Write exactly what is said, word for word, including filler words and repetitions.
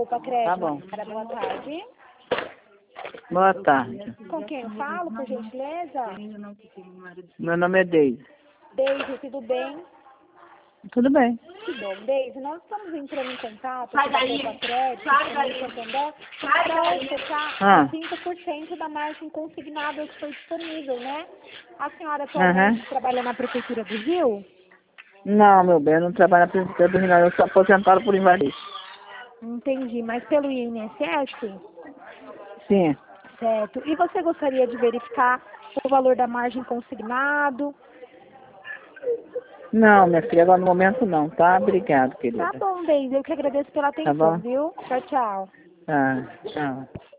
Poupa Crédito. Tá bom. Para boa tarde. Boa tarde. Com quem eu falo, por gentileza? Meu nome é Deise. Deise, tudo bem? Tudo bem. Que bom. Deise, nós estamos entrando em contato Sai com a daí. Poupa Crédito, Sai com daí. o Santander, Sai para daí. fechar Ah. cinco por cento da margem consignável que foi disponível, né? A senhora Aham. atualmente trabalha na Prefeitura do Rio? Não, meu bem, eu não trabalho na Prefeitura do Rio, não. Eu sou aposentado por invalidez. Entendi, mas pelo I N S S? Sim. Certo. E você gostaria de verificar o valor da margem consignado? Não, minha filha, agora no momento não, tá? Obrigado, Tá querida. bom, Deise. Eu que agradeço pela Tá atenção, bom? viu? Tchau, tchau. Tá, tchau.